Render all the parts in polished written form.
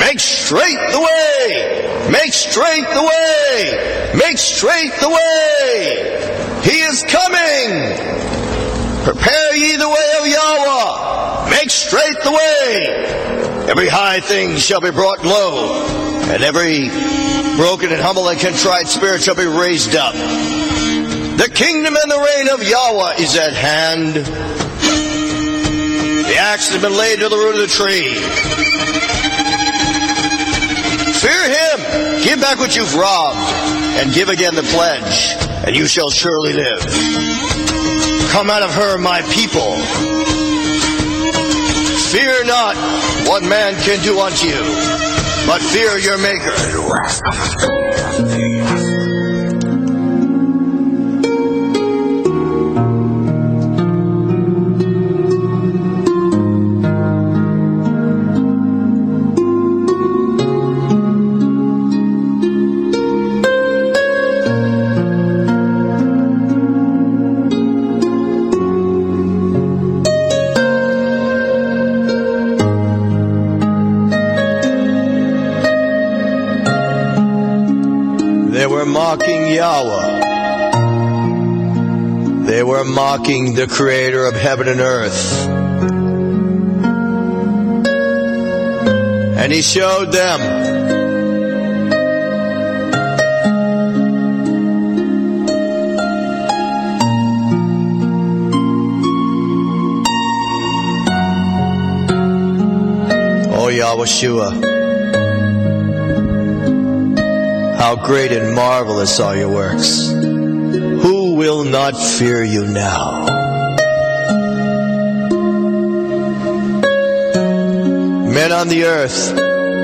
Make straight the way! Make straight the way! Make straight the way! He is coming! Prepare ye the way of Yahweh! Make straight the way! Every high thing shall be brought low, and every broken and humble and contrite spirit shall be raised up. The kingdom and the reign of Yahweh is at hand. The axe has been laid to the root of the tree. Fear him. Give back what you've robbed, and give again the pledge, and you shall surely live. Come out of her, my people. Fear not what man can do unto you, but fear your Maker. Mocking Yahweh. They were mocking the Creator of heaven and earth. And He showed them O Yahushua, how great and marvelous are your works. Who will not fear you now? Men on the earth,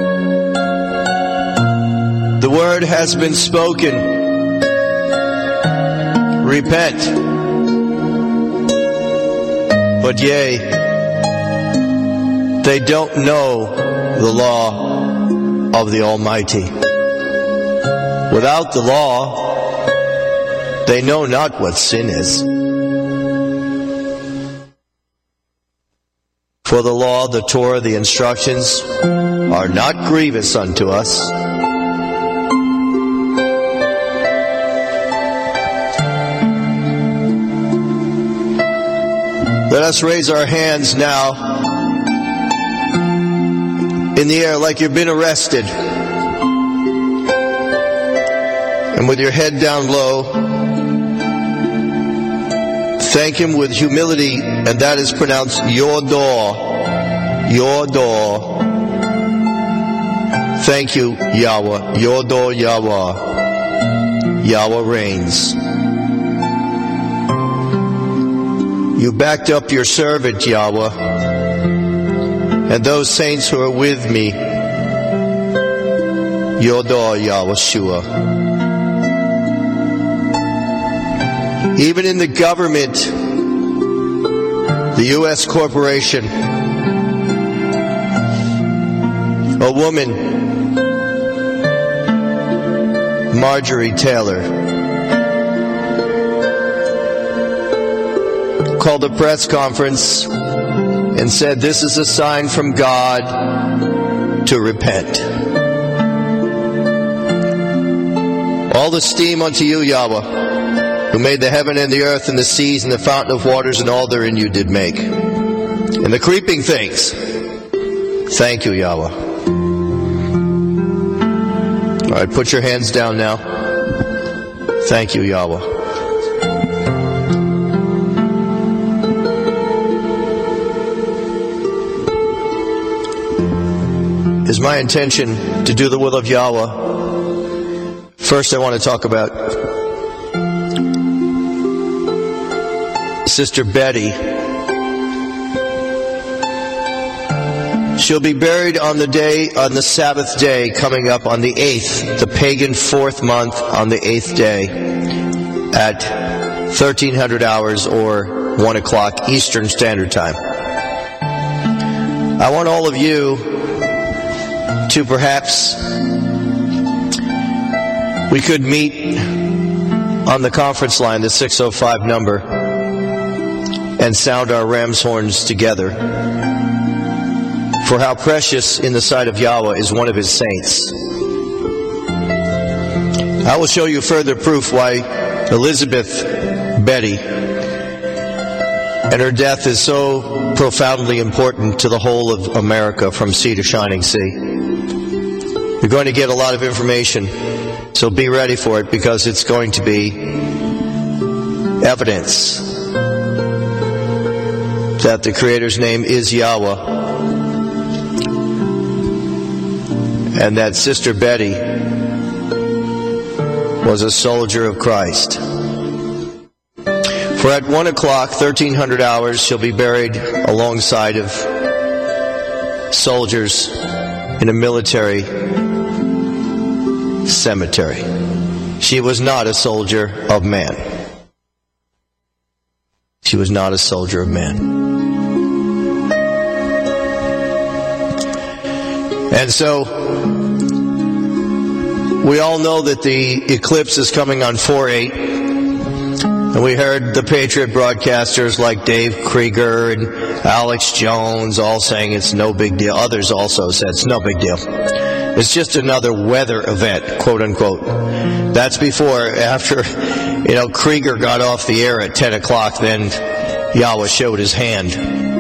the word has been spoken. Repent. But yea, they don't know the law of the Almighty. Without the law, they know not what sin is. For the law, the Torah, the instructions are not grievous unto us. Let us raise our hands now in the air like you've been arrested. And with your head down low, thank Him with humility, and that is pronounced Yodor. Yodor. Thank you, Yahweh. Yodor Yahweh. Yahweh reigns. You backed up your servant, Yahweh, and those saints who are with me. Yodor Yahushua. Even in the government, the U.S. corporation, a woman, Marjorie Taylor, called a press conference and said, "This is a sign from God to repent." All esteem unto you, Yahweh, who made the heaven and the earth and the seas and the fountain of waters and all therein you did make, and the creeping things. Thank you, Yahweh. All right, put your hands down now. Thank you, Yahweh. It's my intention to do the will of Yahweh. First, I want to talk about Sister Betty. She'll be buried on the Sabbath day coming up on the 8th, the pagan 4th month on the 8th day at 1300 hours or 1 o'clock Eastern Standard Time. I want all of you to perhaps, we could meet on the conference line, the 605 number, and sound our ram's horns together for how precious in the sight of Yahweh is one of his saints. I will show you further proof why Elizabeth Betty and her death is so profoundly important to the whole of America from sea to shining sea. You're going to get a lot of information, so be ready for it, because it's going to be evidence that the Creator's name is Yahweh, and that Sister Betty was a soldier of Christ. For at 1 o'clock, 1300 hours, she'll be buried alongside of soldiers in a military cemetery. She was not a soldier of man. She was not a soldier of man. And so, we all know that the eclipse is coming on 4/8. And we heard the Patriot broadcasters like Dave Krieger and Alex Jones all saying it's no big deal. Others also said it's no big deal. It's just another weather event, quote unquote. That's after Krieger got off the air at 10 o'clock, then Yahweh showed his hand.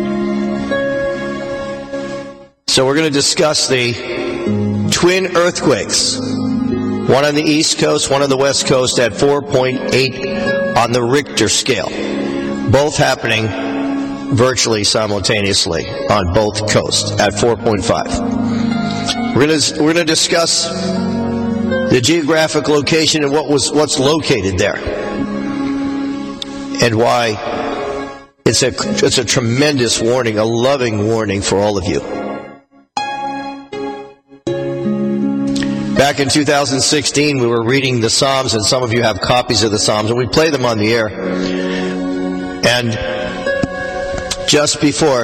So we're going to discuss the twin earthquakes. One on the East Coast, one on the West Coast at 4.8 on the Richter scale. Both happening virtually simultaneously on both coasts at 4.5. We're going to discuss the geographic location and what's located there, and why it's a tremendous warning, a loving warning for all of you. Back in 2016, we were reading the Psalms, and some of you have copies of the Psalms, and we play them on the air. And just before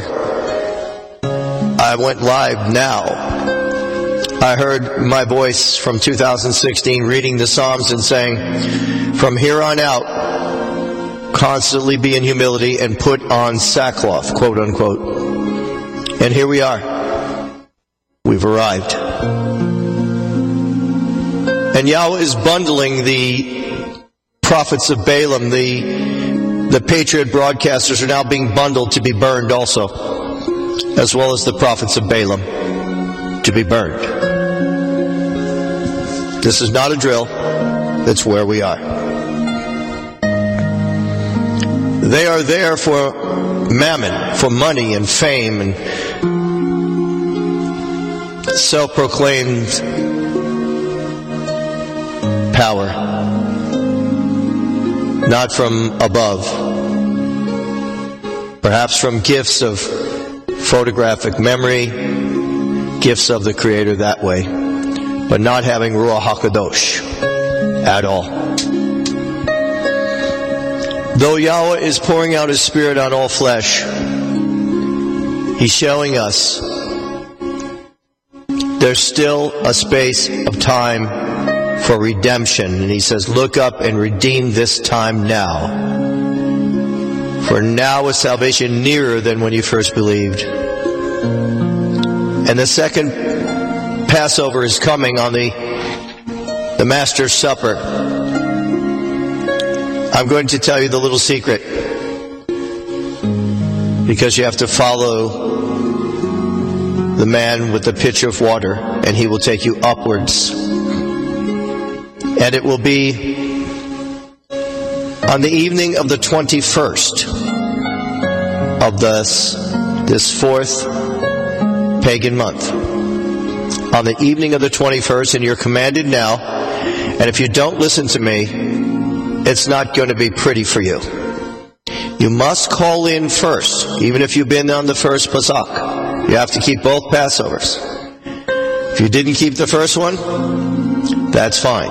I went live now, I heard my voice from 2016 reading the Psalms and saying, from here on out, constantly be in humility and put on sackcloth, quote unquote. And here we are. We've arrived. And Yahweh is bundling the prophets of Balaam. The Patriot broadcasters are now being bundled to be burned also, as well as the prophets of Balaam to be burned. This is not a drill. It's where we are. They are there for mammon, for money and fame and self-proclaimed power, not from above. Perhaps from gifts of photographic memory, gifts of the Creator that way, but not having Ruach HaKadosh at all. Though Yahweh is pouring out His Spirit on all flesh, He's showing us there's still a space of time for redemption. And He says, look up and redeem this time now. For now is salvation nearer than when you first believed. And the second Passover is coming on the Master's Supper. I'm going to tell you the little secret, because you have to follow the man with the pitcher of water, and he will take you upwards. And it will be on the evening of the 21st of this fourth pagan month. On the evening of the 21st, and you're commanded now, and if you don't listen to me, it's not going to be pretty for you. You must call in first, even if you've been on the first Pesach. You have to keep both Passovers. If you didn't keep the first one, that's fine.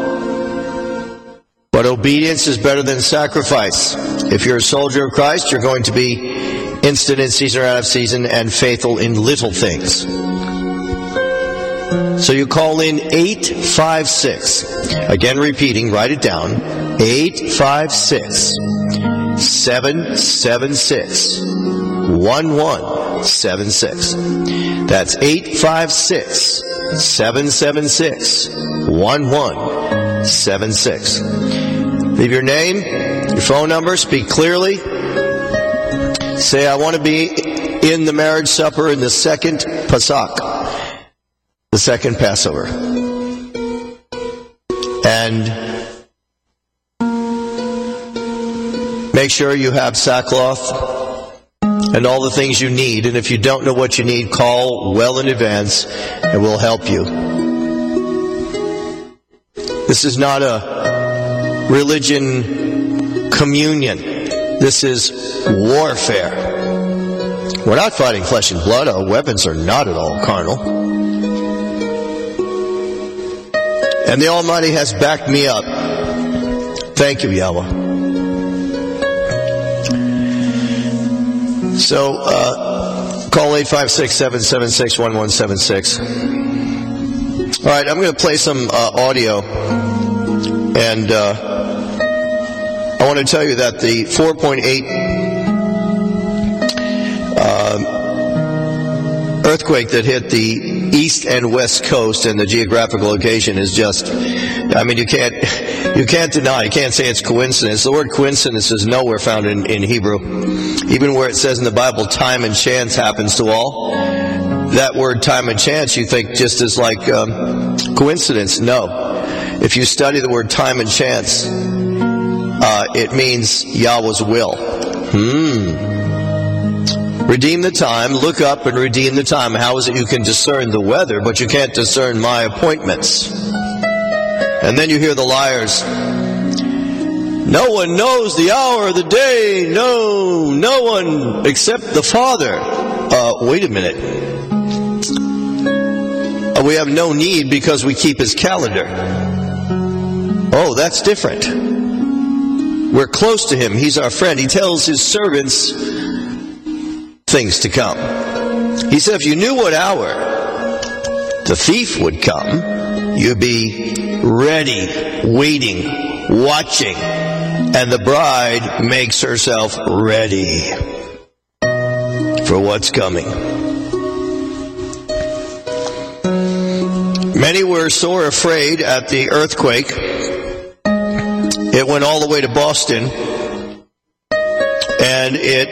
But obedience is better than sacrifice. If you're a soldier of Christ, you're going to be instant in season or out of season and faithful in little things. So you call in 856. Again, repeating, write it down. 856-776-1176. That's 856-776-1176. Leave your name, your phone number, speak clearly. Say, I want to be in the marriage supper in the second Pesach, the second Passover. And make sure you have sackcloth and all the things you need. And if you don't know what you need, call well in advance and we'll help you. This is not a religion communion. This is warfare. We're not fighting flesh and blood. Our weapons are not at all carnal. And the Almighty has backed me up. Thank you, Yahweh. So, call 856-776-1176. All right, I'm going to play some audio. And I want to tell you that the 4.8 earthquake that hit the east and west coast and the geographical location is just, I mean, you can't deny, you can't say it's coincidence. The word coincidence is nowhere found in Hebrew. Even where it says in the Bible, time and chance happens to all. That word time and chance, you think just is like coincidence. No. If you study the word time and chance, it means Yahweh's will. Redeem the time, look up and redeem the time. How is it you can discern the weather, but you can't discern my appointments? And then you hear the liars. No one knows the hour of the day. No one except the Father. Wait a minute. We have no need because we keep His calendar. Oh, that's different. We're close to Him. He's our friend. He tells His servants things to come. He said if you knew what hour the thief would come, you'd be ready, waiting, watching, and the bride makes herself ready for what's coming. Many were sore afraid at the earthquake. It went all the way to Boston, and it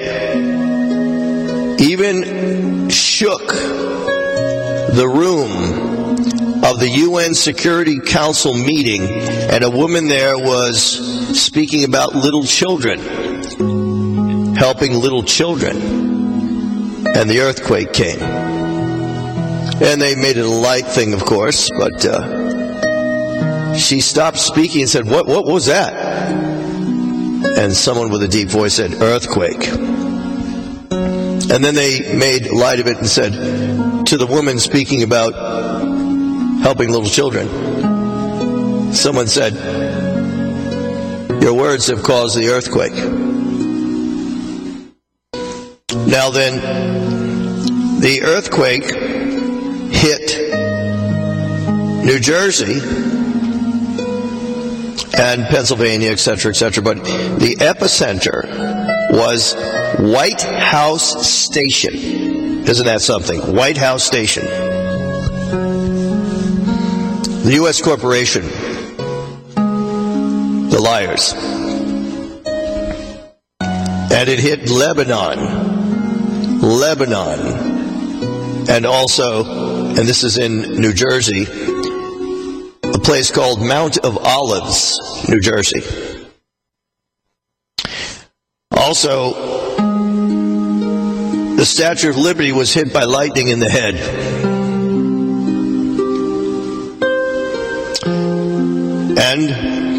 even shook the room of the UN Security Council meeting, and a woman there was speaking about little children, helping little children, and the earthquake came. And they made it a light thing, of course, but she stopped speaking and said, what was that? And someone with a deep voice said, earthquake. And then they made light of it and said to the woman speaking about helping little children, someone said, your words have caused the earthquake. Now then, the earthquake hit New Jersey and Pennsylvania, etc., but the epicenter was White House Station. Isn't that something? White House Station. The U.S. corporation. The liars. And it hit Lebanon. And also, and this is in New Jersey, a place called Mount of Olives, New Jersey. Also, the Statue of Liberty was hit by lightning in the head. And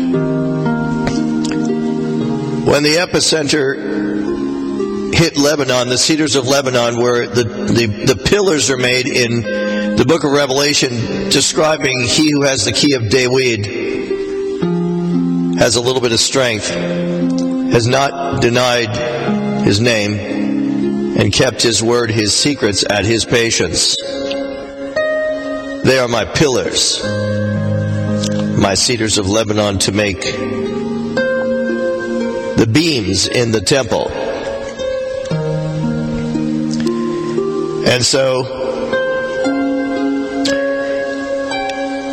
when the epicenter hit Lebanon, the cedars of Lebanon, where the pillars are made in the book of Revelation, describing he who has the key of David, has a little bit of strength, has not denied his name, and kept his word, his secrets, at his patience. They are my pillars, my cedars of Lebanon, to make the beams in the temple. And so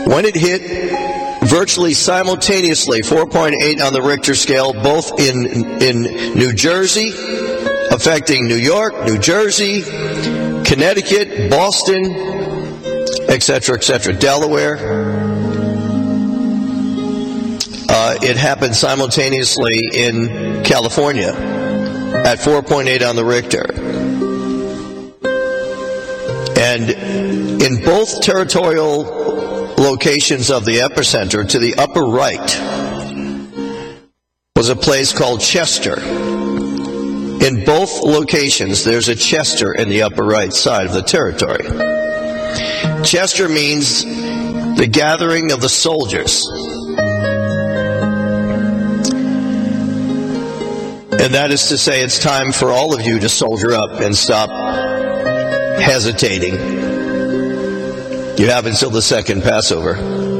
when it hit virtually simultaneously, 4.8 on the Richter scale, both in New Jersey, affecting New York, New Jersey, Connecticut, Boston, etc., Delaware. It happened simultaneously in California at 4.8 on the Richter. And in both territorial locations of the epicenter, to the upper right was a place called Chester. In both locations, there's a Chester in the upper right side of the territory. Chester means the gathering of the soldiers. And that is to say, it's time for all of you to soldier up and stop hesitating. You have until the second Passover.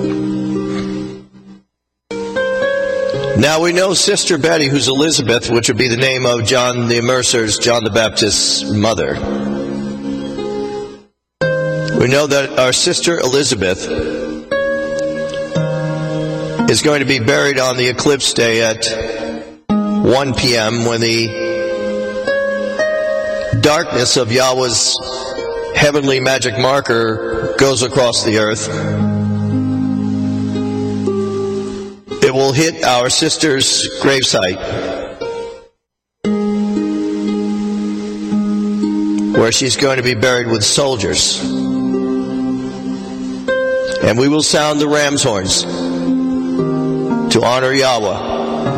Now we know Sister Betty, who's Elizabeth, which would be the name of John the Immerser's, John the Baptist's mother. We know that our Sister Elizabeth is going to be buried on the eclipse day at 1 p.m. when the darkness of Yahweh's heavenly magic marker goes across the earth. It will hit our sister's gravesite, where she's going to be buried with soldiers. And we will sound the ram's horns to honor Yahweh.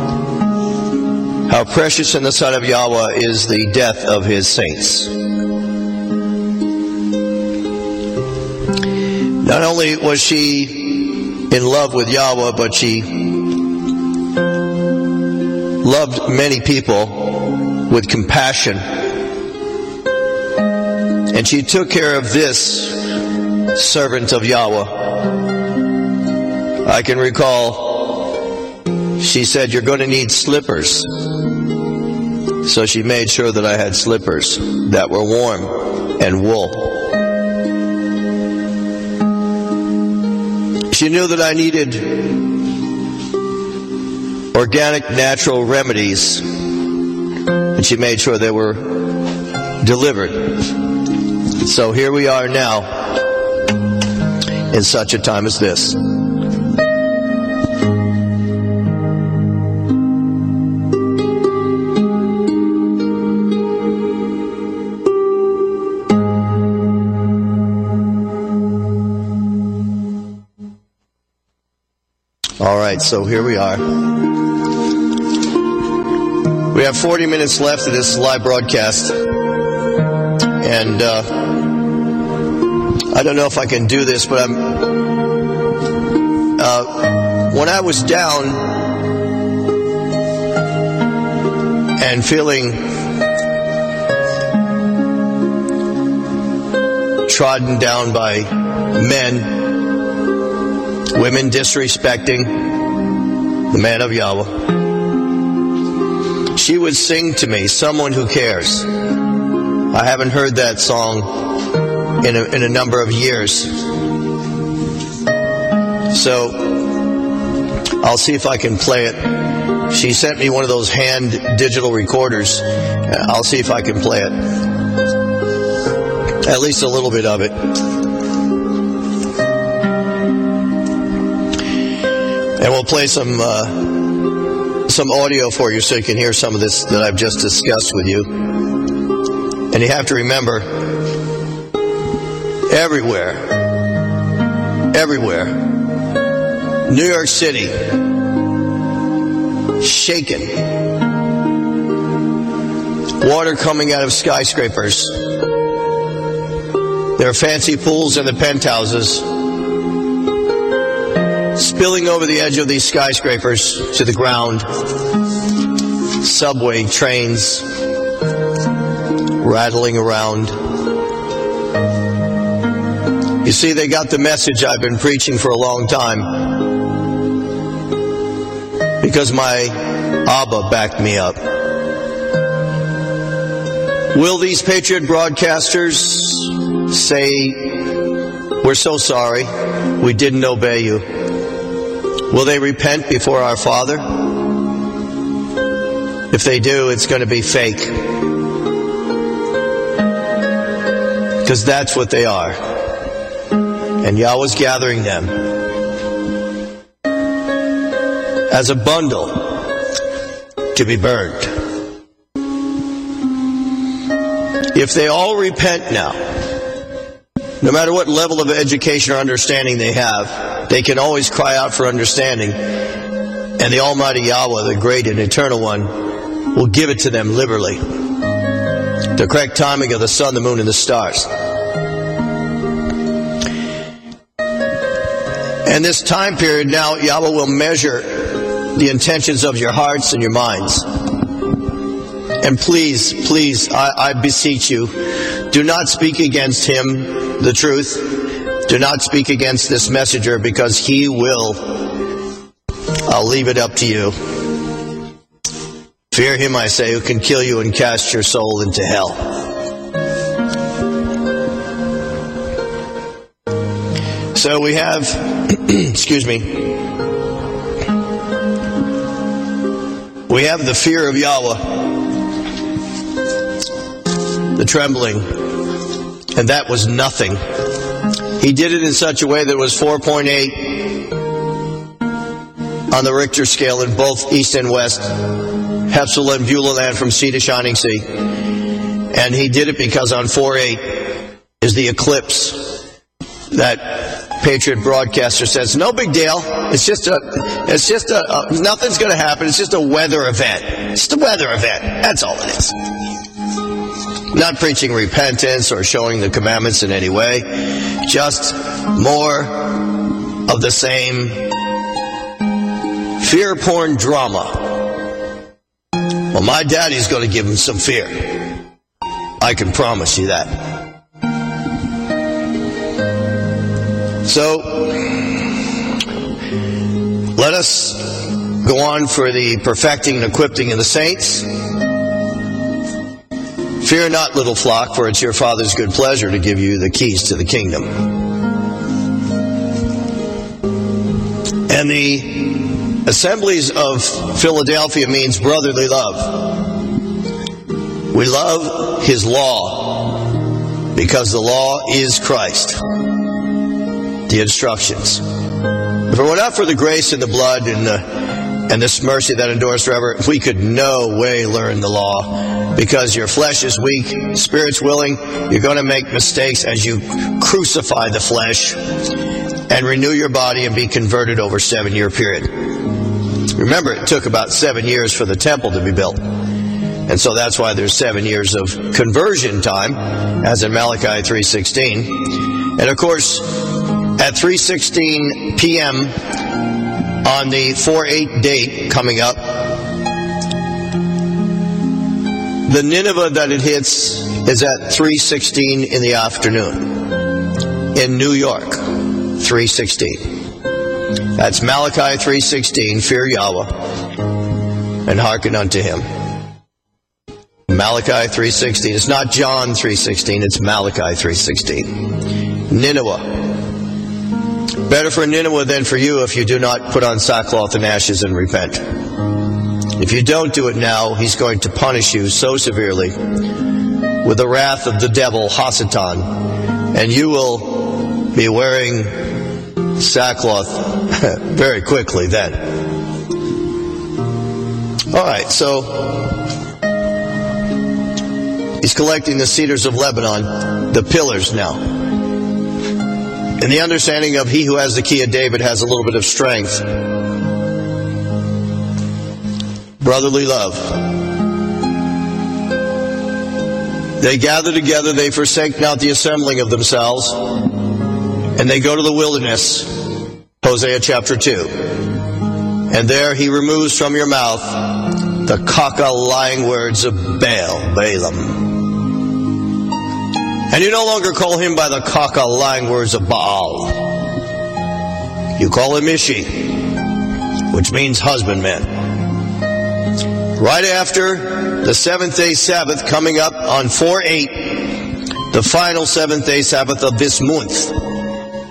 How precious in the sight of Yahweh is the death of his saints. Not only was she in love with Yahweh, but she loved many people with compassion. And she took care of this servant of Yahweh. I can recall she said, "You're going to need slippers." So she made sure that I had slippers that were warm and wool. She knew that I needed organic, natural remedies, and she made sure they were delivered. So here we are now in such a time as this. All right, so here we are. We have 40 minutes left of this live broadcast. And I don't know if I can do this, but when I was down and feeling trodden down by men, women disrespecting the man of Yahweh, she would sing to me, "Someone Who Cares." I haven't heard that song in a number of years. So I'll see if I can play it. She sent me one of those hand digital recorders. I'll see if I can play it. At least a little bit of it. And we'll play some audio for you so you can hear some of this that I've just discussed with you. And you have to remember, everywhere, New York City, shaken, water coming out of skyscrapers. There are fancy pools in the penthouses, spilling over the edge of these skyscrapers to the ground. Subway trains rattling around. You see, they got the message I've been preaching for a long time, because my Abba backed me up. Will these patriot broadcasters say we're so sorry. We didn't obey you. Will they repent before our Father? If they do, it's going to be fake. Because that's what they are. And Yahweh's gathering them as a bundle to be burned. If they all repent now, no matter what level of education or understanding they have, they can always cry out for understanding. And the Almighty Yahweh, the great and eternal one, will give it to them liberally. The correct timing of the sun, the moon, and the stars. And this time period now, Yahweh will measure the intentions of your hearts and your minds. And please, please, I beseech you, do not speak against him, the truth. Do not speak against this messenger, because he will. I'll leave it up to you. Fear him, I say, who can kill you and cast your soul into hell. So we have, excuse me, we have the fear of Yahweh, the trembling, and that was nothing. He did it in such a way that it was 4.8 on the Richter scale in both east and west, Hepzibah and Beulah land from sea to shining sea. And he did it because on 4.8 is the eclipse that Patriot broadcaster says, no big deal. It's just nothing's going to happen. It's just a weather event. It's just a weather event. That's all it is. Not preaching repentance or showing the commandments in any way. Just more of the same fear porn drama. Well, my daddy's going to give him some fear. I can promise you that. So, let us go on for the perfecting and equipping of the saints. Fear not, little flock, for it's your Father's good pleasure to give you the keys to the kingdom. And the Assemblies of Philadelphia means brotherly love. We love his law because the law is Christ. The instructions. If it were not for the grace and the blood and this mercy that endures forever, we could no way learn the law, because your flesh is weak, spirit's willing. You're going to make mistakes as you crucify the flesh and renew your body and be converted over a 7-year period. Remember, it took about 7 years for the temple to be built. And so that's why there's 7 years of conversion time, as in Malachi 3:16. And of course, at 3:16 p.m. on the 4/8 date coming up, the Nineveh that it hits is at 3:16 in the afternoon in New York. 3:16. That's Malachi 3:16. Fear Yahweh and hearken unto him. Malachi 3:16. It's not John 3:16. It's Malachi 3:16. Nineveh. Better for Nineveh than for you if you do not put on sackcloth and ashes and repent. If you don't do it now, he's going to punish you so severely with the wrath of the devil, Hasatan, and you will be wearing sackcloth very quickly then. Alright, so he's collecting the cedars of Lebanon, the pillars now. And the understanding of he who has the key of David has a little bit of strength. Brotherly love. They gather together, they forsake not the assembling of themselves, and they go to the wilderness, Hosea chapter 2. And there he removes from your mouth the cock-a-lying words of Balaam. And you no longer call him by the cock-a-lying words of Baal. You call him Ishi, which means husbandman. Right after the 7th-day Sabbath coming up on 4/8, the final 7th-day Sabbath of this month,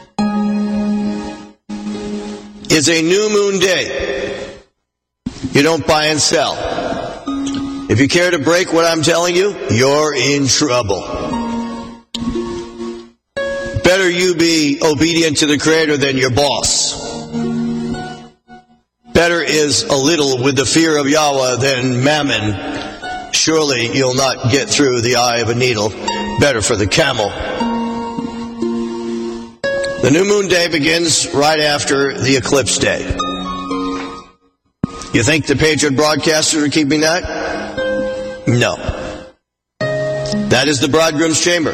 is a new moon day. You don't buy and sell. If you care to break what I'm telling you, you're in trouble. Better you be obedient to the Creator than your boss. Better is a little with the fear of Yahweh than mammon. Surely you'll not get through the eye of a needle. Better for the camel. The new moon day begins right after the eclipse day. You think the Patriot broadcasters are keeping that? No. That is the bridegroom's chamber.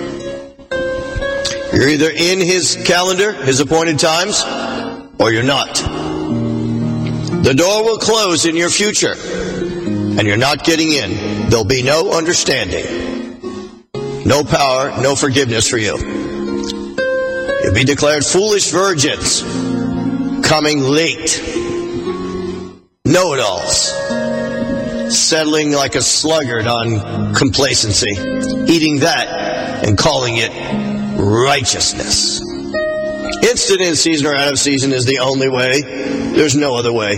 You're either in his calendar, his appointed times, or you're not. The door will close in your future, and you're not getting in. There'll be no understanding, no power, no forgiveness for you. You'll be declared foolish virgins, coming late, know-it-alls, settling like a sluggard on complacency, eating that and calling it righteousness. Instant in season or out of season is the only way. There's no other way.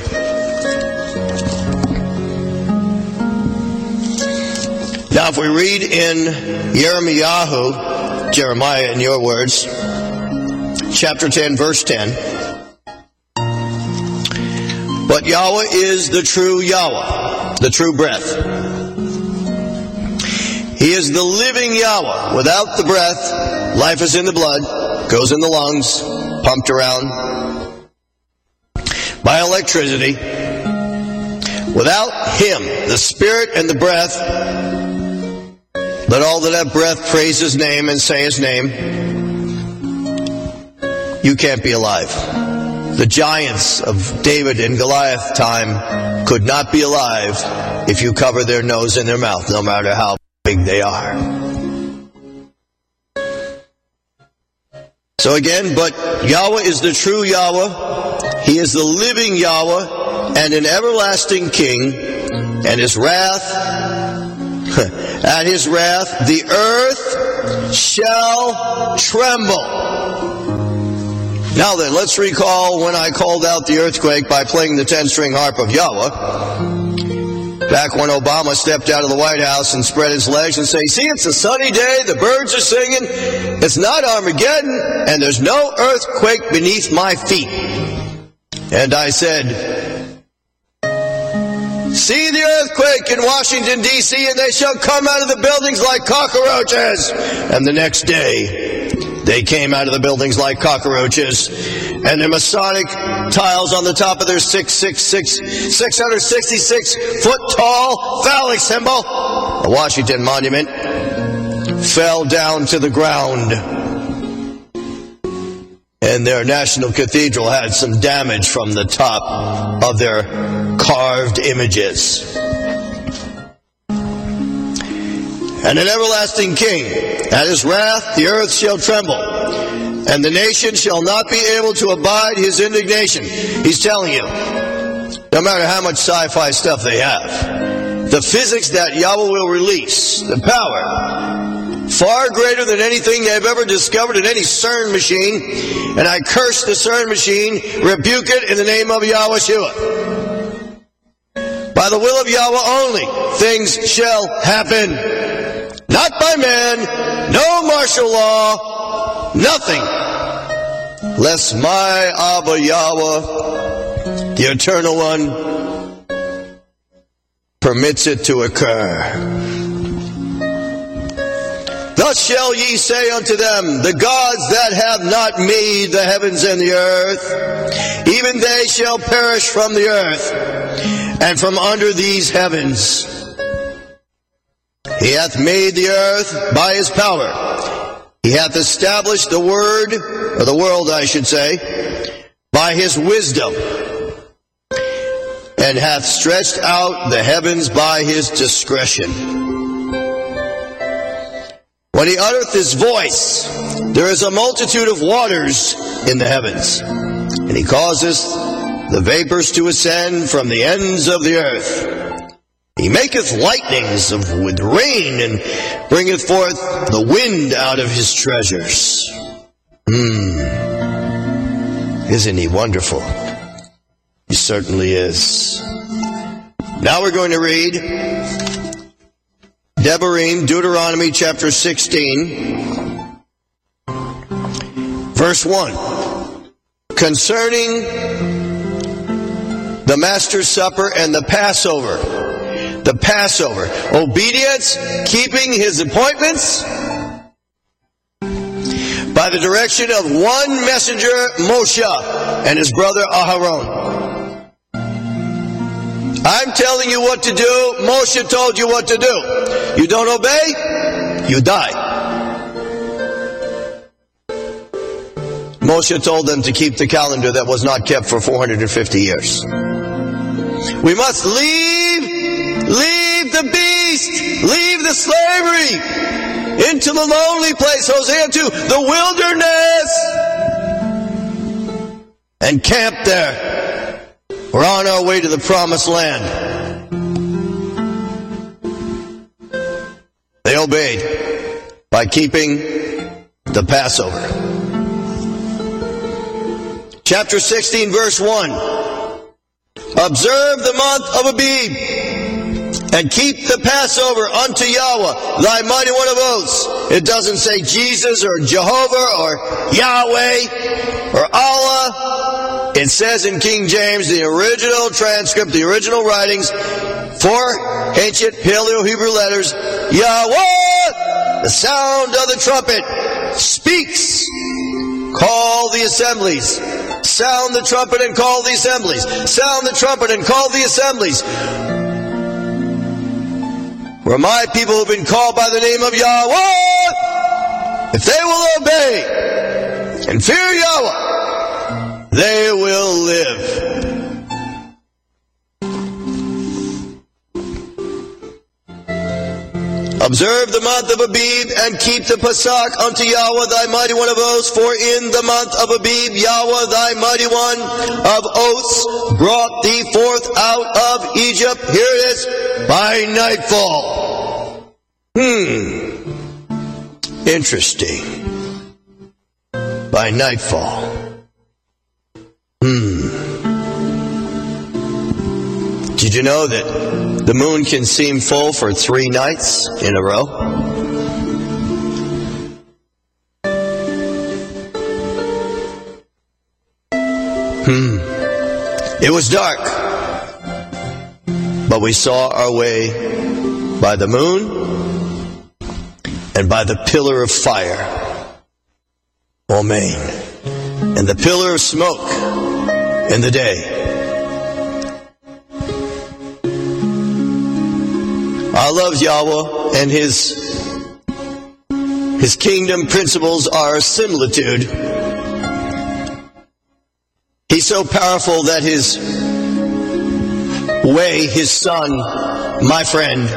Now, if we read in Jeremiah in your words, chapter 10, verse 10, but Yahweh is the true Yahweh, the true breath. He is the living Yahweh. Without the breath, life is in the blood, goes in the lungs, pumped around by electricity. Without Him, the Spirit and the breath, let all that have breath praise His name and say His name. You can't be alive. The giants of David and Goliath time could not be alive if you cover their nose and their mouth, no matter how big they are. So again, but Yahweh is the true Yahweh. He is the living Yahweh and an everlasting King. And His wrath, at His wrath, the earth shall tremble. Now then, let's recall when I called out the earthquake by playing the 10-string harp of Yahweh. Back when Obama stepped out of the White House and spread his legs and said, see, it's a sunny day, the birds are singing, it's not Armageddon, and there's no earthquake beneath my feet. And I said, see the earthquake in Washington, D.C., and they shall come out of the buildings like cockroaches. And the next day, they came out of the buildings like cockroaches, and their Masonic tiles on the top of their 666-foot-tall phallic symbol, the Washington Monument, fell down to the ground. And their national cathedral had some damage from the top of their carved images. And an everlasting King, at His wrath the earth shall tremble, and the nation shall not be able to abide His indignation. He's telling you, no matter how much sci-fi stuff they have, the physics that Yahweh will release, the power, far greater than anything they've ever discovered in any CERN machine, and I curse the CERN machine, rebuke it in the name of Yahushua. By the will of Yahweh only, things shall happen. Not by man, no martial law, nothing. Lest my Abba Yahweh, the Eternal One, permits it to occur. Thus shall ye say unto them, the gods that have not made the heavens and the earth, even they shall perish from the earth, and from under these heavens. He hath made the earth by His power. He hath established the word, or the world I should say, by His wisdom, and hath stretched out the heavens by His discretion. When He uttereth His voice, there is a multitude of waters in the heavens, and He causeth the vapors to ascend from the ends of the earth. He maketh lightnings with rain, and bringeth forth the wind out of His treasures. Isn't He wonderful? certainly is. Now we're going to read Devarim, Deuteronomy chapter 16, verse 1. Concerning the Master's Supper and the Passover. The Passover. Obedience, keeping his appointments by the direction of one messenger, Moshe, and his brother Aharon. I'm telling you what to do. Moshe told you what to do. You don't obey, you die. Moshe told them to keep the calendar that was not kept for 450 years. We must leave the beast, leave the slavery, into the lonely place, Hosea 2, the wilderness, and camp there. We're on our way to the promised land. They obeyed by keeping the Passover. Chapter 16, verse 1. Observe the month of Abib, and keep the Passover unto Yahweh, thy mighty one of oaths. It doesn't say Jesus or Jehovah or Yahweh or Allah. It says in King James, the original transcript, the original writings, 4 ancient Paleo-Hebrew letters, Yahweh, the sound of the trumpet, speaks. Call the assemblies. Sound the trumpet and call the assemblies. Sound the trumpet and call the assemblies. Where my people have been called by the name of Yahweh, if they will obey and fear Yahweh, they will live. Observe the month of Abib and keep the Pesach unto Yahweh thy mighty one of oaths. For in the month of Abib Yahweh thy mighty one of oaths brought thee forth out of Egypt. Here it is, by nightfall. Interesting. By nightfall. Did you know that the moon can seem full for 3 nights in a row? It was dark, but we saw our way by the moon and by the pillar of fire, Amen, and the pillar of smoke in the day. I love Yahweh, and His kingdom principles are similitude. He's so powerful that His way, His Son, my friend,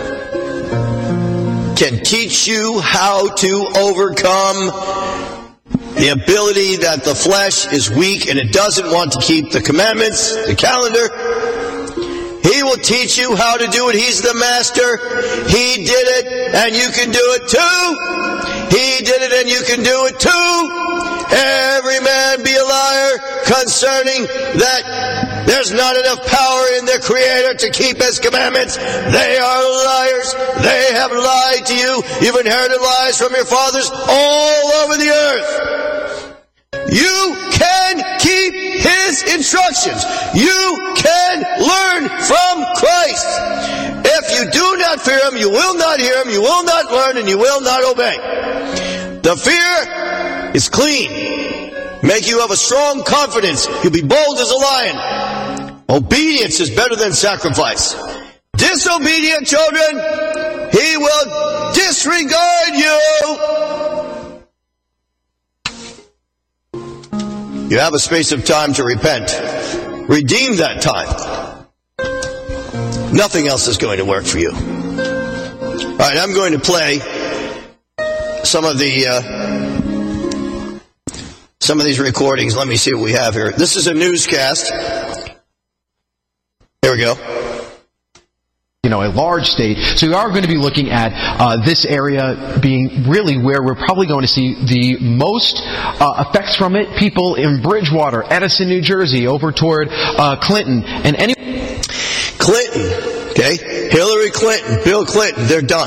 can teach you how to overcome the ability that the flesh is weak and it doesn't want to keep the commandments, the calendar. He will teach you how to do it. He's the master. He did it, and you can do it too. He did it, and you can do it too. Every man be a liar concerning that there's not enough power in the Creator to keep His commandments. They are liars. They have lied to you. You've inherited lies from your fathers all over the earth. You can keep His instructions. You can learn from Christ. If you do not fear Him, you will not hear Him, you will not learn, and you will not obey. The fear is clean. Make you have a strong confidence. You'll be bold as a lion. Obedience is better than sacrifice. Disobedient children, He will disregard you. You have a space of time to repent. Redeem that time. Nothing else is going to work for you. All right, I'm going to play some of these recordings. Let me see what we have here. This is a newscast. Here we go. a large state. So we are going to be looking at this area being really where we're probably going to see the most effects from it. People in Bridgewater, Edison, New Jersey, over toward Clinton, and any... Clinton, okay? Hillary Clinton, Bill Clinton, they're done.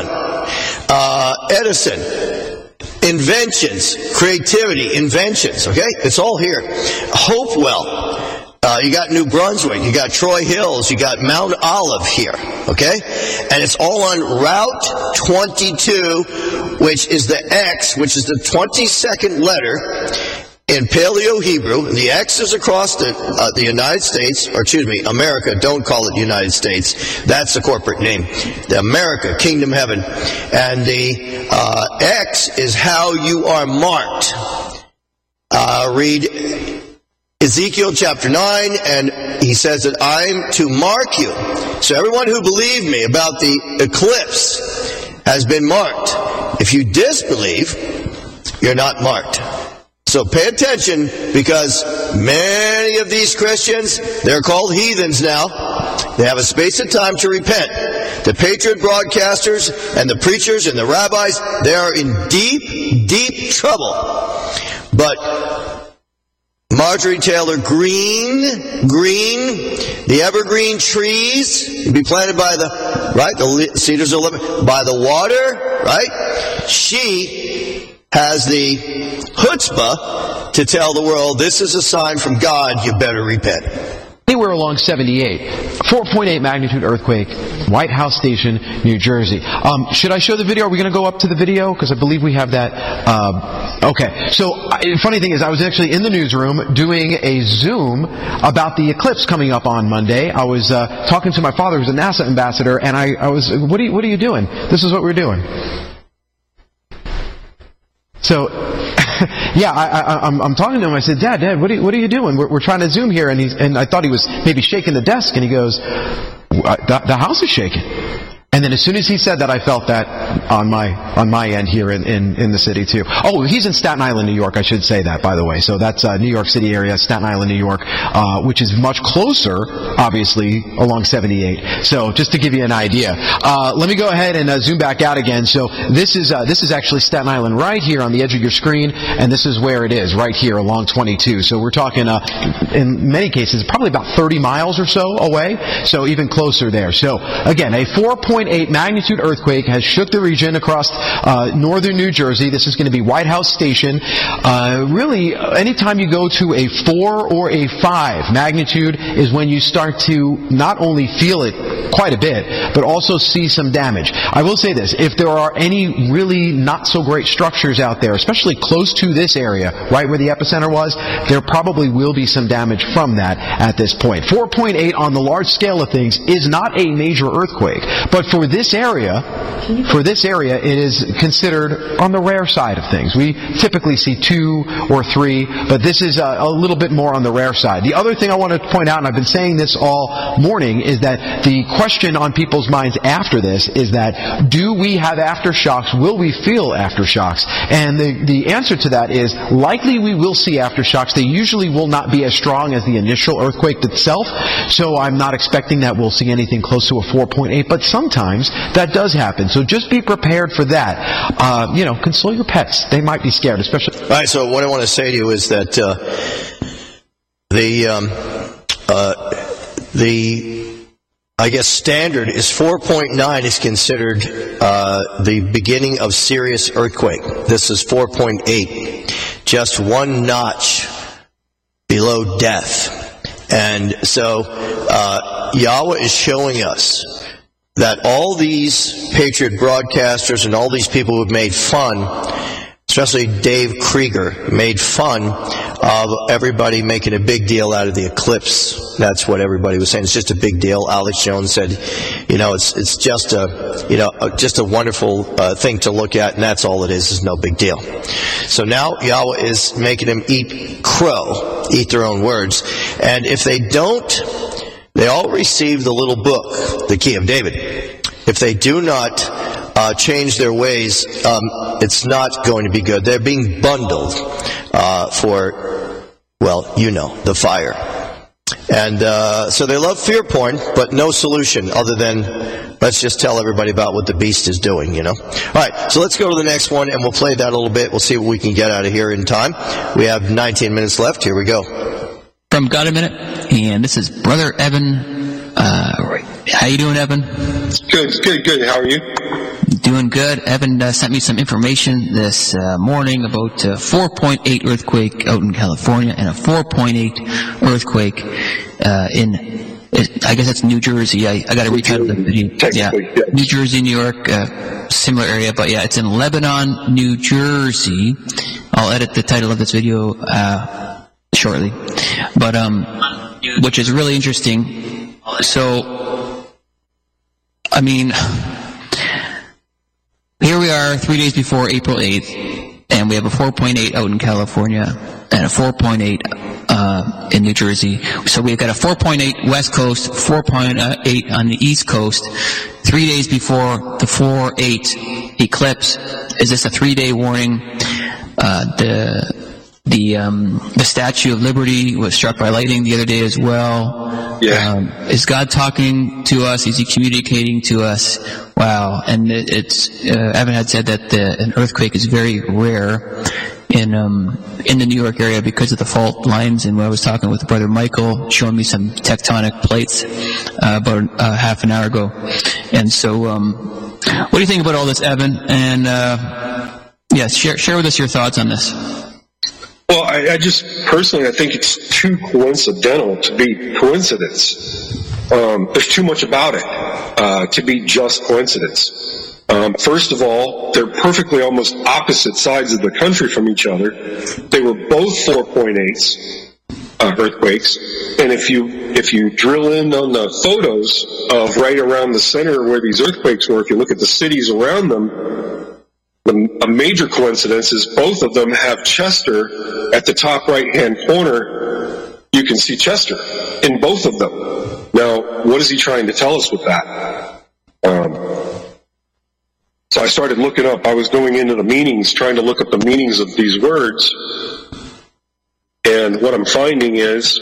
Edison, inventions, creativity, inventions, okay? It's all here. Hopewell, you got New Brunswick, you got Troy Hills, you got Mount Olive here, okay? And it's all on Route 22, which is the X, which is the 22nd letter in Paleo-Hebrew. The X is across the United States, or excuse me, America. Don't call it United States. That's the corporate name. The America, Kingdom Heaven. And the X is how you are marked. Read Ezekiel chapter 9, and he says that I'm to mark you. So everyone who believed me about the eclipse has been marked. If you disbelieve, you're not marked. So pay attention, because many of these Christians, they're called heathens now. They have a space of time to repent. The Patriot broadcasters and the preachers and the rabbis, they are in deep, deep trouble. But Marjorie Taylor Greene, the evergreen trees, to be planted by the cedars of Lebanon, by the water, right? She has the chutzpah to tell the world, this is a sign from God, you better repent. Anywhere along 78, 4.8 magnitude earthquake, White House Station, New Jersey. Should I show the video? Are we going to go up to the video? Because I believe we have that. Okay. So, funny thing is, I was actually in the newsroom doing a Zoom about the eclipse coming up on Monday. I was talking to my father, who's a NASA ambassador, and I was, what are you doing? This is what we're doing. So, yeah, I'm talking to him. I said, Dad, what are you doing? We're trying to Zoom here, and I thought he was maybe shaking the desk, and he goes, the house is shaking. And then as soon as he said that, I felt that on my end here in the city too. Oh, he's in Staten Island, New York. I should say that, by the way. So that's New York City area, Staten Island, New York, which is much closer, obviously, along 78. So just to give you an idea, let me go ahead and zoom back out again. So this is actually Staten Island right here on the edge of your screen, and this is where it is right here along 22. So we're talking, in many cases, probably about 30 miles or so away. So even closer there. So again, a 4.8 magnitude earthquake has shook the region across northern New Jersey. This is going to be White House Station. Really, anytime you go to a 4 or a 5 magnitude is when you start to not only feel it quite a bit, but also see some damage. I will say this, if there are any really not so great structures out there, especially close to this area, right where the epicenter was, there probably will be some damage from that at this point. 4.8 on the large scale of things is not a major earthquake, but for this area, it is considered on the rare side of things. We typically see 2 or 3, but this is a little bit more on the rare side. The other thing I want to point out, and I've been saying this all morning, is that the question on people's minds after this is that, do we have aftershocks? Will we feel aftershocks? And the answer to that is, likely we will see aftershocks. They usually will not be as strong as the initial earthquake itself, so I'm not expecting that we'll see anything close to a 4.8, but sometimes that does happen. So just be prepared for that. Console your pets. They might be scared, especially... All right, so what I want to say to you is that I guess standard is 4.9 is considered the beginning of serious earthquake. This is 4.8, just one notch below death. And so Yahweh is showing us that all these Patriot broadcasters and all these people who've made fun, especially Dave Krieger, made fun of everybody making a big deal out of the eclipse. That's what everybody was saying. It's just a big deal. Alex Jones said, it's just a wonderful thing to look at, and that's all it is no big deal. So now Yahweh is making them eat crow, eat their own words. And if they don't, they all receive the little book, the Key of David. If they do not change their ways, it's not going to be good. They're being bundled for, the fire. And so they love fear porn, but no solution other than let's just tell everybody about what the beast is doing, you know. All right, so let's go to the next one, and we'll play that a little bit. We'll see what we can get out of here in time. We have 19 minutes left. Here we go. From God a Minute, and this is Brother Evan. How you doing, Evan? Good. How are you? Doing good. Evan sent me some information this morning about a 4.8 earthquake out in California and a 4.8 earthquake I guess that's New Jersey. I got to recut the video. Yeah, New Jersey, New York, similar area, but yeah, it's in Lebanon, New Jersey. I'll edit the title of this video shortly, but which is really interesting. So, I mean, here we are 3 days before April 8th, and we have a 4.8 out in California and a 4.8 in New Jersey. So we've got a 4.8 West Coast, 4.8 on the East Coast, 3 days before the 4.8 eclipse. Is this a 3-day warning? The Statue of Liberty was struck by lightning the other day as well. Yeah. Is God talking to us? Is He communicating to us? Wow. And Evan had said that an earthquake is very rare in the New York area because of the fault lines. And when I was talking with Brother Michael, showing me some tectonic plates about half an hour ago. And so, what do you think about all this, Evan? And share with us your thoughts on this. Well, I just personally, I think it's too coincidental to be coincidence. There's too much about it to be just coincidence. First of all, they're perfectly almost opposite sides of the country from each other. They were both 4.8s earthquakes, and if you drill in on the photos of right around the center where these earthquakes were, if you look at the cities around them, a major coincidence is both of them have Chester at the top right-hand corner. You can see Chester in both of them. Now, what is he trying to tell us with that? So I started looking up. I was going into the meanings, trying to look up the meanings of these words. And what I'm finding is,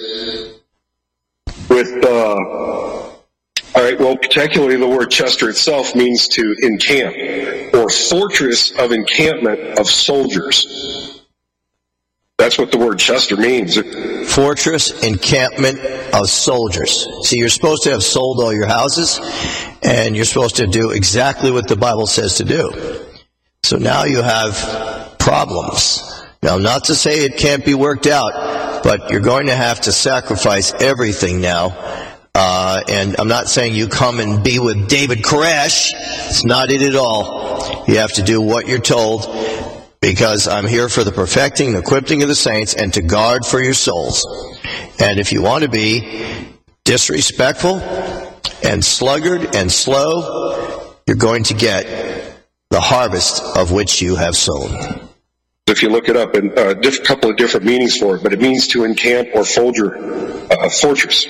particularly the word Chester itself means to encamp, or fortress of encampment of soldiers. That's what the word Chester means. Fortress, encampment of soldiers. See, you're supposed to have sold all your houses, and you're supposed to do exactly what the Bible says to do. So now you have problems. Now, not to say it can't be worked out, but you're going to have to sacrifice everything now. And I'm not saying you come and be with David Koresh. It's not it at all. You have to do what you're told, because I'm here for the perfecting and equipping of the saints and to guard for your souls. And if you want to be disrespectful and sluggard and slow, you're going to get the harvest of which you have sown. If you look it up, and a couple of different meanings for it, but it means to encamp or fortress.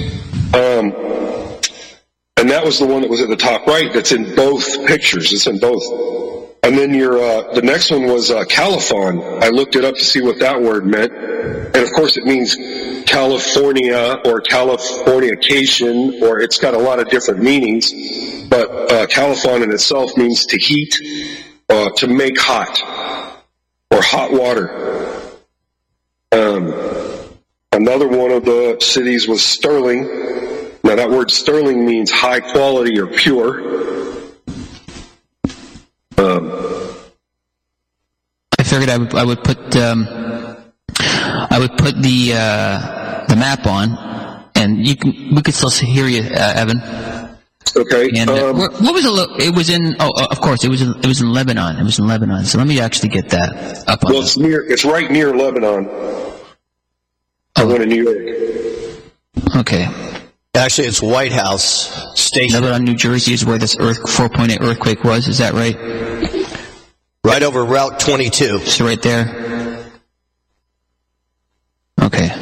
And that was the one that was at the top right. That's in both pictures. It's in both. And then the next one was Caliphon. I looked it up to see what that word meant, and of course it means California or Californication, or it's got a lot of different meanings. But Caliphon in itself means to heat, to make hot, or hot water. Another one of the cities was Sterling. Now that word Sterling means high quality or pure. I figured I would put the map on, and we could still hear you, Evan. Okay. And what was it was in? Oh, of course, it was in Lebanon. It was in Lebanon. So let me actually get that up on. Well, it's right near Lebanon. I went to New York. Okay. Actually, it's White House Station. Lebanon, New Jersey is where this 4.8 earthquake was. Is that right? Right over Route 22. So right there. Okay.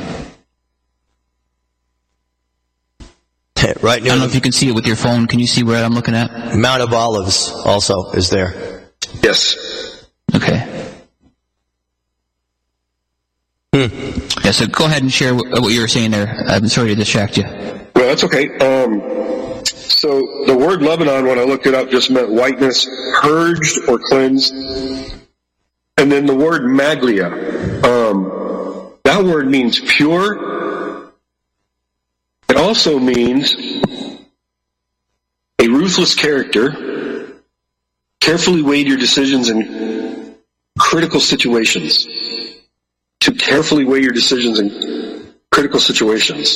Right near. I don't know if you can see it with your phone. Can you see where I'm looking at? Mount of Olives also is there. Yes. Okay. Yeah, so go ahead and share what you were saying there. I'm sorry to distract you. Well, that's okay. So the word Lebanon, when I looked it up, just meant whiteness, purged or cleansed. And then the word maglia, that word means pure. It also means a ruthless character, carefully weighed your decisions in critical situations. To carefully weigh your decisions in critical situations.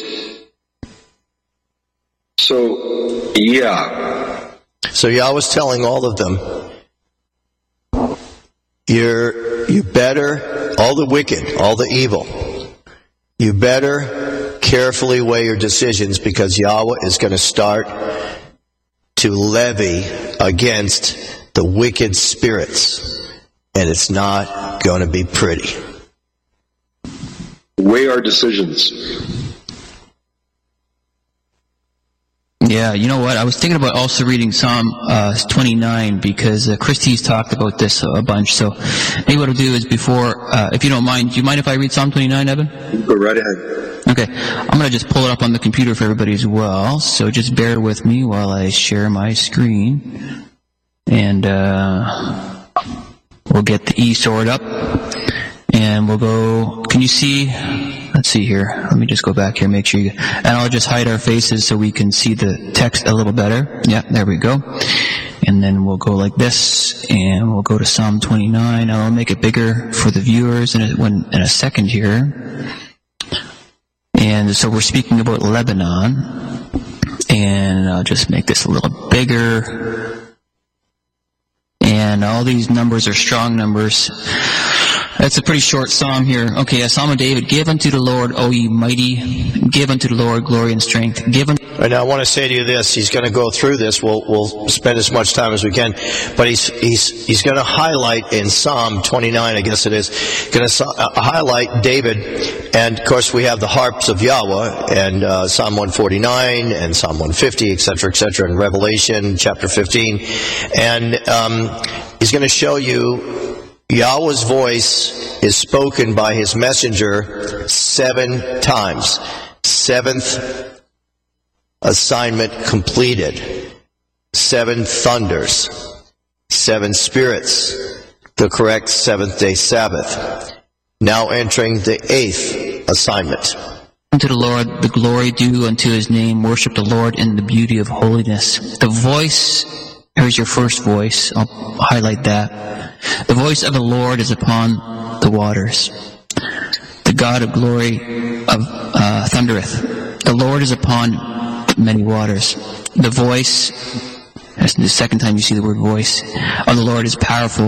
So, yeah. So Yahweh's telling all of them, you better, all the wicked, all the evil, you better carefully weigh your decisions, because Yahweh is going to start to levy against the wicked spirits, and it's not going to be pretty. Weigh our decisions. Yeah, you know what? I was thinking about also reading Psalm 29, because Christie's talked about this a bunch. So maybe what I'll do is before, if you don't mind, do you mind if I read Psalm 29, Evan? Go right ahead. Okay. I'm going to just pull it up on the computer for everybody as well. So just bear with me while I share my screen. And we'll get the eSword up. And we'll go, can you see, let's see here, let me just go back here, make sure you, and I'll just hide our faces so we can see the text a little better. Yeah, there we go. And then we'll go like this, and we'll go to Psalm 29. I'll make it bigger for the viewers in a second here. And so we're speaking about Lebanon, and I'll just make this a little bigger. And all these numbers are strong numbers. That's a pretty short psalm here. Okay, a psalm of David. Give unto the Lord, O ye mighty. Give unto the Lord glory and strength. Give unto... And I want to say to you this. He's going to go through this. We'll spend as much time as we can. But he's going to highlight in Psalm 29, I guess it is, going to highlight David. And, of course, we have the harps of Yahweh, and Psalm 149, and Psalm 150, etc., and Revelation chapter 15. And he's going to show you Yahweh's voice is spoken by his messenger 7 times. 7th assignment completed. 7 thunders. 7 spirits. The correct 7th-day Sabbath. Now entering the 8th assignment. Unto the Lord the glory due unto his name. Worship the Lord in the beauty of holiness. The voice, here's your first voice. I'll highlight that. The voice of the Lord is upon the waters. The God of glory thundereth. The Lord is upon many waters. The voice, that's the second time you see the word voice, of the Lord is powerful.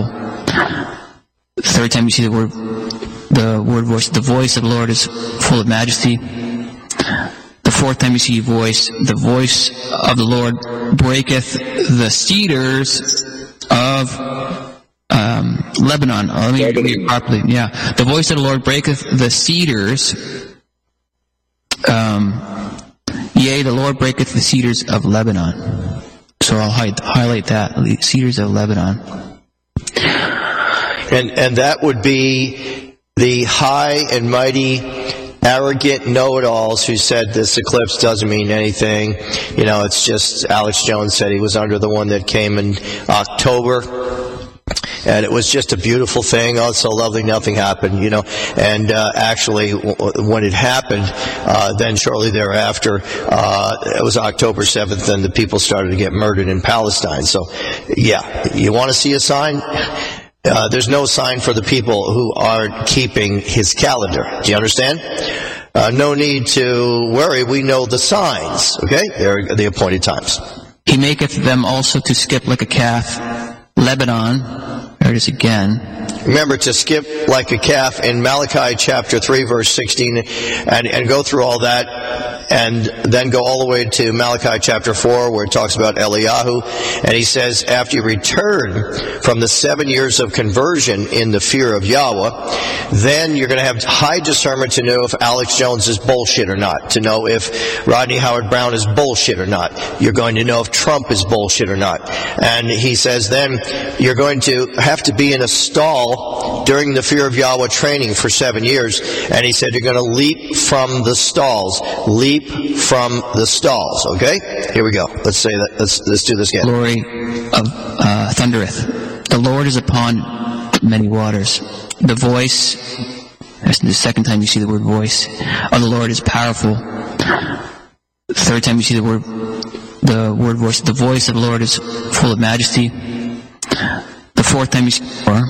The third time you see the word voice. The voice of the Lord is full of majesty. The fourth time you see voice. The voice of the Lord breaketh the cedars of Lebanon. Let me read it properly. Yeah. The voice of the Lord breaketh the cedars. Yea, the Lord breaketh the cedars of Lebanon. So I'll highlight that. The cedars of Lebanon. And that would be the high and mighty, arrogant know-it-alls who said this eclipse doesn't mean anything. You know, it's just, Alex Jones said he was under the one that came in October. And it was just a beautiful thing. Oh, it's so lovely, nothing happened, you know. And actually, when it happened, then shortly thereafter, it was October 7th, and the people started to get murdered in Palestine. So, yeah, you want to see a sign? There's no sign for the people who aren't keeping his calendar. Do you understand? No need to worry. We know the signs, okay? They're the appointed times. He maketh them also to skip like a calf. Lebanon, there it is again. Remember to skip like a calf in Malachi chapter 3 verse 16 and go through all that, and then go all the way to Malachi chapter 4 where it talks about Eliyahu, and he says after you return from the 7 years of conversion in the fear of Yahweh, then you're going to have high discernment to know if Alex Jones is bullshit or not, to know if Rodney Howard Brown is bullshit or not. You're going to know if Trump is bullshit or not. And he says then you're going to have to be in a stall during the fear of Yahweh training for 7 years, and he said you're going to leap from the stalls. leap from the stalls. Okay? Here we go. Let's say that. Let's do this again. Glory of thundereth. The Lord is upon many waters. The voice, that's the second time you see the word voice, of the Lord is powerful. The third time you see the word voice. The voice of the Lord is full of majesty. The fourth time you see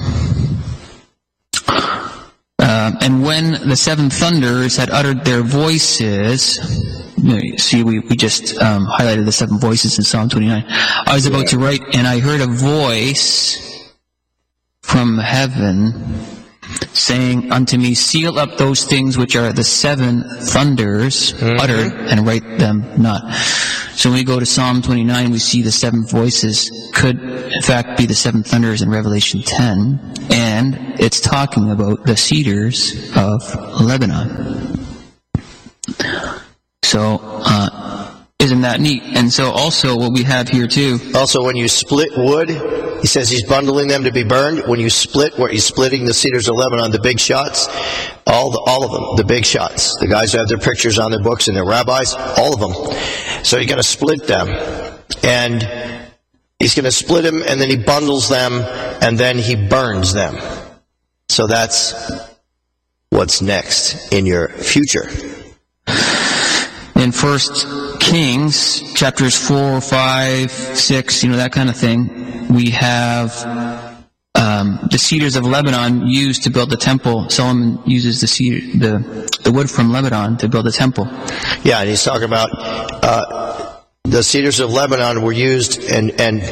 and when the seven thunders had uttered their voices, you see, we just highlighted the seven voices in Psalm 29. I was about to write, and I heard a voice from heaven saying unto me, seal up those things which are the seven thunders uttered, and write them not. So when we go to Psalm 29, we see the seven voices could, in fact, be the seven thunders in Revelation 10, and it's talking about the cedars of Lebanon. So, isn't that neat? And so also what we have here too. Also, when you split wood, he says he's bundling them to be burned. When you split, where he's splitting the cedars of Lebanon, the big shots, all of them, the big shots. The guys who have their pictures on their books and their rabbis, all of them. So you're going to split them. And he's going to split them, and then he bundles them, and then he burns them. So that's what's next in your future. In 1 Kings, chapters 4, 5, 6, that kind of thing, we have the cedars of Lebanon used to build the temple. Solomon uses the wood from Lebanon to build the temple. Yeah, and he's talking about the cedars of Lebanon were used and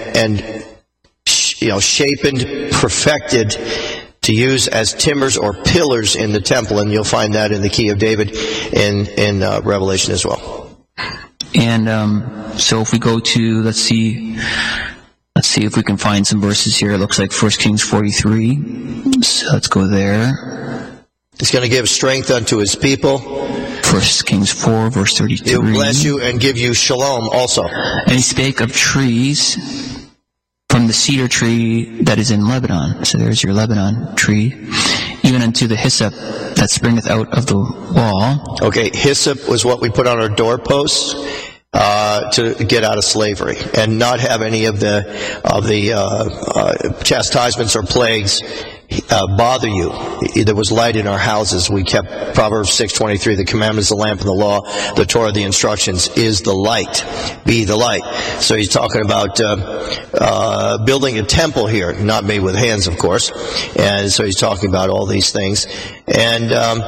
shapened, perfected to use as timbers or pillars in the temple, and you'll find that in the Key of David in Revelation as well. And so if we go to, let's see if we can find some verses here. It looks like 1 Kings 43. So let's go there. He's going to give strength unto his people. 1 Kings 4, verse 33. He'll bless you and give you shalom also. And he spake of trees from the cedar tree that is in Lebanon. So there's your Lebanon tree. Even unto the hyssop that springeth out of the wall. Okay, hyssop was what we put on our doorposts to get out of slavery and not have any of the chastisements or plagues bother you. There was light in our houses. We kept Proverbs 6:23, the commandments, the lamp, and the law, the Torah, the instructions is the light. Be the light. So he's talking about building a temple here, not made with hands, of course. And so he's talking about all these things. And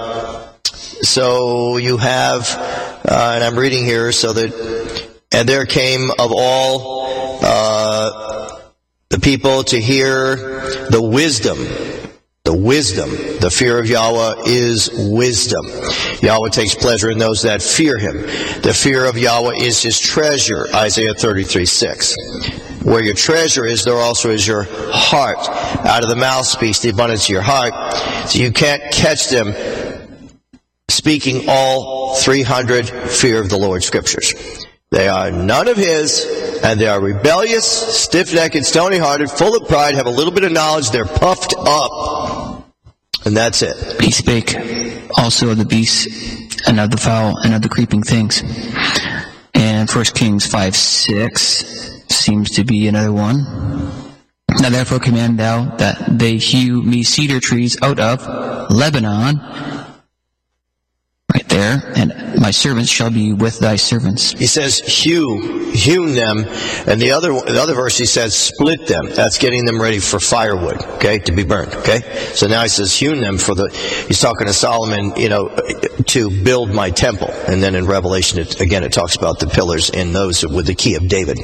so you have, and I'm reading here, and there came of all the people to hear the wisdom. The fear of Yahweh is wisdom. Yahweh takes pleasure in those that fear him. The fear of Yahweh is his treasure, Isaiah 33:6. Where your treasure is, there also is your heart. Out of the mouth speaks the abundance of your heart. So you can't catch them speaking all 300 fear of the Lord scriptures. They are none of his, and they are rebellious, stiff-necked, stony-hearted, full of pride, have a little bit of knowledge, they're puffed up. And that's it. He spake also of the beasts, and of the fowl, and of the creeping things. And 1 Kings 5:6 seems to be another one. Now therefore command thou that they hew me cedar trees out of Lebanon, right there, and my servants shall be with thy servants. He says hewn them, and the other verse he says split them. That's getting them ready for firewood, okay, to be burned, okay? So now he says hewn them he's talking to Solomon, to build my temple. And then in Revelation, it talks about the pillars in those with the Key of David.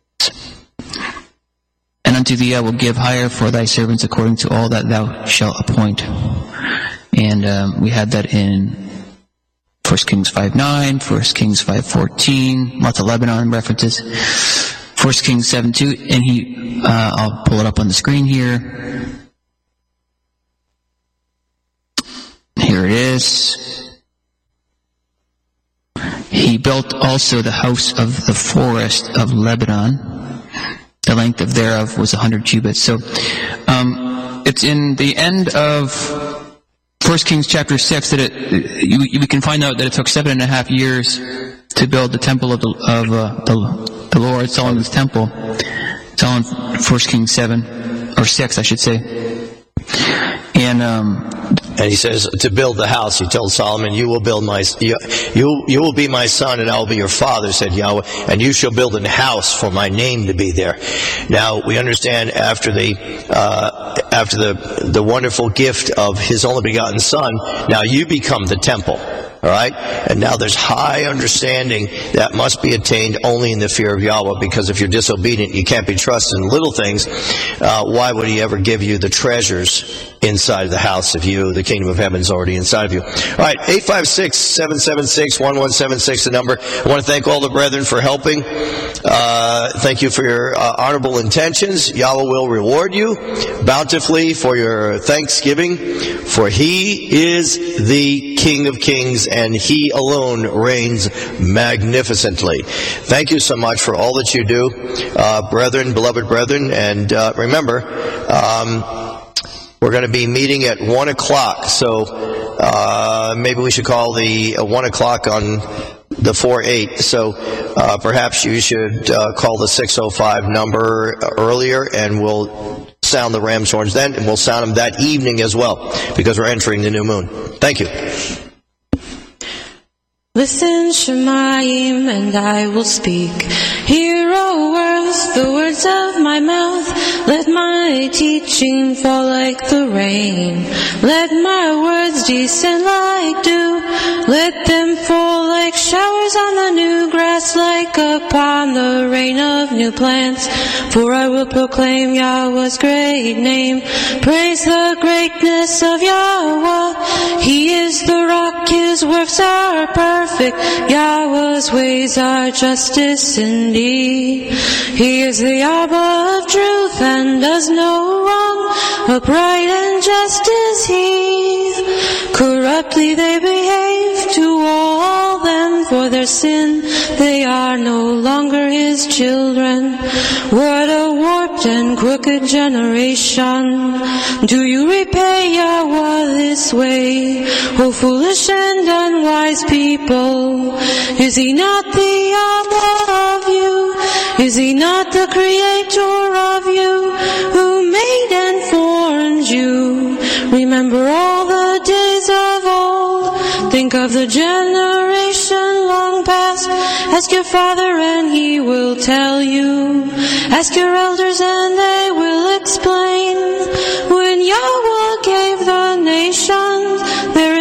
And unto thee I will give hire for thy servants according to all that thou shalt appoint. And we had that in 1 Kings 5:9, 1 Kings 5:14, lots of Lebanon references. 1 Kings 7:2, and I'll pull it up on the screen here. Here it is. He built also the house of the forest of Lebanon. The length of thereof was 100 cubits. So it's in the end of 1 1 Kings chapter 6 that we can find out that it took 7.5 years to build the temple of the Lord, Solomon's temple. It's on 1 Kings 7 or 6, I should say. And he says to build the house, he told Solomon, you will be my son, and I will be your father, said Yahweh, and you shall build a house for my name to be there. Now we understand after the wonderful gift of his only begotten son, now you become the temple. All right? And now there's high understanding that must be attained only in the fear of Yahweh, because if you're disobedient, you can't be trusted in little things. Why would he ever give you the treasures inside of the house if the kingdom of heaven is already inside of you? All right, 856-776-1176, the number. I want to thank all the brethren for helping. Thank you for your honorable intentions. Yahweh will reward you bountifully for your thanksgiving, for he is the King of Kings, and he alone reigns magnificently. Thank you so much for all that you do, brethren, beloved brethren. And remember, we're going to be meeting at 1 o'clock. So maybe we should call the 1 o'clock on the 4-8. So perhaps you should call the 605 number earlier, and we'll sound the ram's horns then, and we'll sound them that evening as well, because we're entering the new moon. Thank you. Listen, Shemayim, and I will speak. Hear, O earth, the words of my mouth. Let my teaching fall like the rain. Let my words descend like dew. Let them fall like showers on the new grass, like upon the rain of new plants. For I will proclaim Yahweh's great name. Praise the greatness of Yahweh. He is the rock, his works are perfect. Yahweh's ways are justice indeed. He is the Abba of truth and does no wrong. Upright and just is he. Corruptly they behave to all them. For their sin they are no longer his children. What a warped and crooked generation. Do you repay Yahweh this way, O foolish and unwise people? Is he not the Abba of you? Is he not the creator of you, who made and formed you? Remember all the days of old. Think of the generation long past. Ask your father and he will tell you. Ask your elders and they will explain. When Yahweh gave the nations their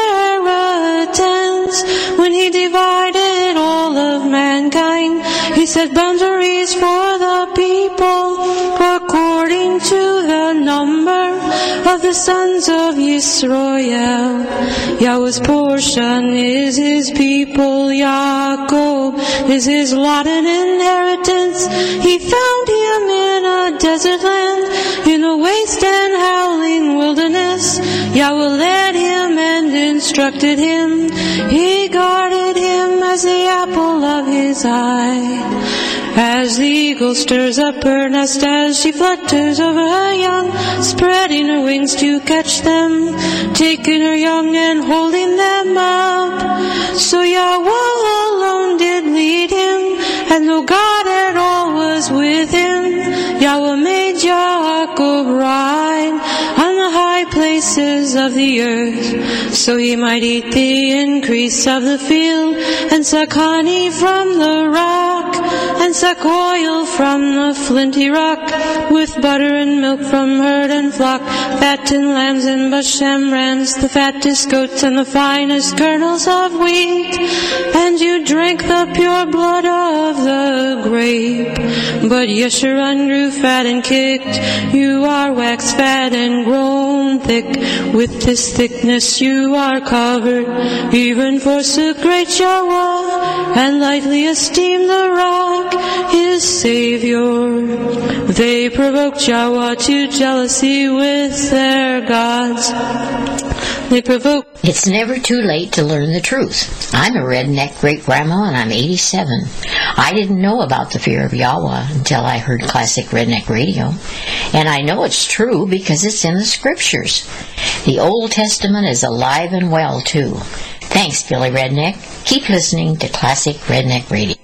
inheritance, when he divided all of mankind, he set boundaries for the people according to the number of the sons of Yisroel. Yahweh's portion is his people. Yaakov is his lot and inheritance. He found him in a desert land, in a waste and howling wilderness. Yahweh led him and instructed him. He guarded him as the apple of his eye. As the eagle stirs up her nest, as she flutters over her young, spreading her wings to catch them, taking her young and holding them up. So Yahweh alone did lead him, and no God at all was with him. Yahweh made Jacob ride on the high places of the earth, so he might eat the increase of the field, and suck honey from the rock, and suck oil from the flinty rock, with butter and milk from herd and flock, fattened lambs and Bashan rams, the fattest goats and the finest kernels of wheat. And you drank the pure blood of the grape. But Yeshurun grew fat and kicked. You are waxed fat and grown thick. With this thickness you are covered. Even forsook great Yahweh, and lightly esteemed the rock, his Savior. They provoked Yahweh to jealousy with their gods. They provoke. It's never too late to learn the truth. I'm a redneck great-grandma and I'm 87. I didn't know about the fear of Yahweh until I heard Classic Redneck Radio. And I know it's true because it's in the scriptures. The Old Testament is alive and well, too. Thanks, Billy Redneck. Keep listening to Classic Redneck Radio.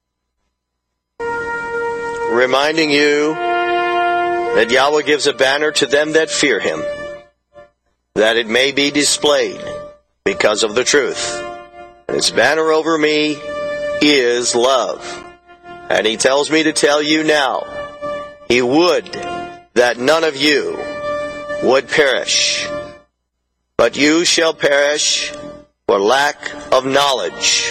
Reminding you that Yahweh gives a banner to them that fear him, that it may be displayed because of the truth. His banner over me is love. And he tells me to tell you now, he would that none of you would perish, but you shall perish for lack of knowledge,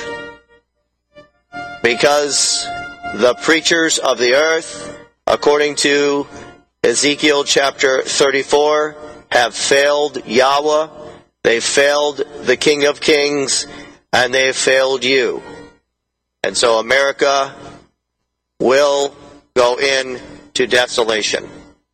because the preachers of the earth, according to Ezekiel chapter 34, have failed Yahweh, they failed the King of Kings, and they failed you. And so America will go into desolation.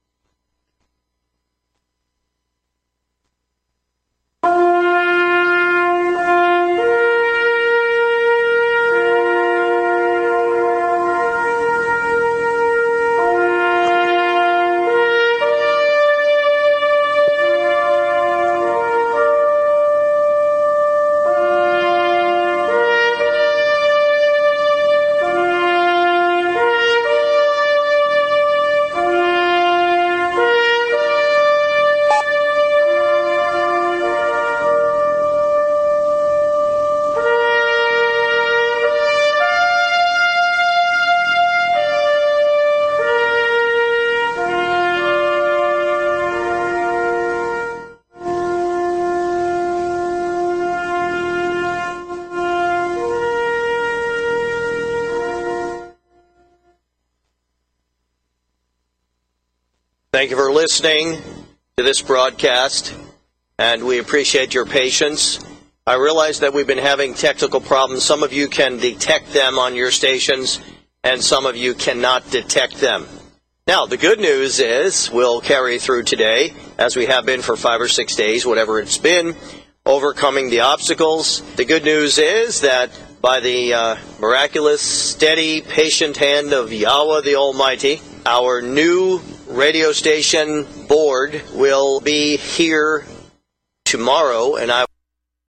Thank you for listening to this broadcast, and we appreciate your patience. I realize that we've been having technical problems. Some of you can detect them on your stations, and some of you cannot detect them. Now, the good news is we'll carry through today, as we have been for 5 or 6 days, whatever it's been, overcoming the obstacles. The good news is that by the miraculous, steady, patient hand of Yahweh the Almighty, our new radio station board will be here tomorrow, and I